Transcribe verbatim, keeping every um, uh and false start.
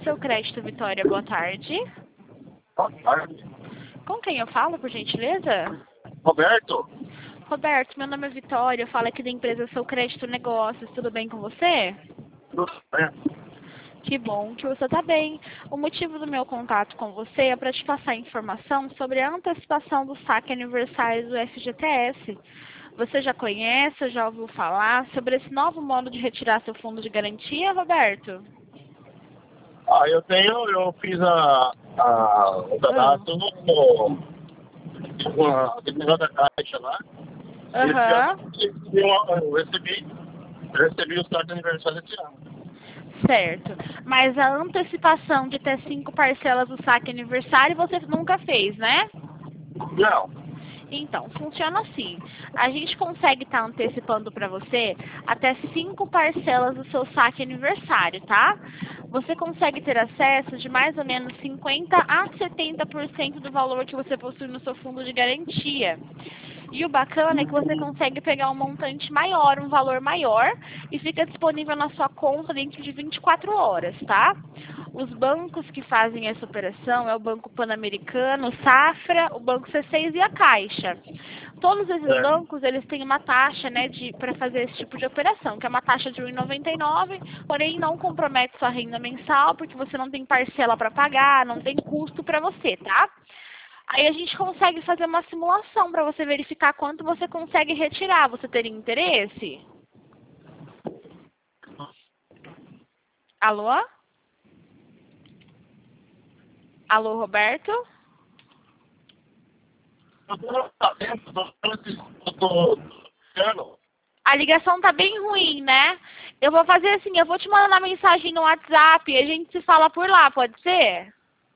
Seu Crédito Vitória, boa tarde. Boa tarde. Com quem eu falo, por gentileza? Roberto? Roberto, meu nome é Vitória, eu falo aqui da empresa Seu Crédito Negócios, tudo bem com você? Tudo bem? Que bom que você está bem. O motivo do meu contato com você é para te passar informação sobre a antecipação do saque aniversário do F G T S. Você já conhece, já ouviu falar sobre esse novo modo de retirar seu fundo de garantia, Roberto? Ah, eu tenho, eu fiz a, a, o cadastro no, no, no negócio da caixa lá. Aham. Esse ano, eu, eu recebi, eu recebi o saque de aniversário esse ano. Certo. Mas a antecipação de ter cinco parcelas do saque aniversário você nunca fez, né? Não. Então, funciona assim. A gente consegue estar antecipando para você até cinco parcelas do seu saque aniversário, tá? Você consegue ter acesso de mais ou menos cinquenta a setenta por cento do valor que você possui no seu fundo de garantia. E o bacana é que você consegue pegar um montante maior, um valor maior, e fica disponível na sua conta dentro de vinte e quatro horas, tá? Os bancos que fazem essa operação é o Banco Pan-Americano, o Safra, o Banco C seis e a Caixa. Todos esses É. bancos, eles têm uma taxa, né, de para fazer esse tipo de operação, que é uma taxa de um real e noventa e nove centavos, porém não compromete sua renda mensal, porque você não tem parcela para pagar, não tem custo para você, tá? Aí a gente consegue fazer uma simulação para você verificar quanto você consegue retirar. Você teria interesse? Alô? Alô, Roberto? Eu tô fazendo, eu tô tô A ligação tá bem ruim, né? Eu vou fazer assim, eu vou te mandar uma mensagem no WhatsApp e a gente se fala por lá, pode ser?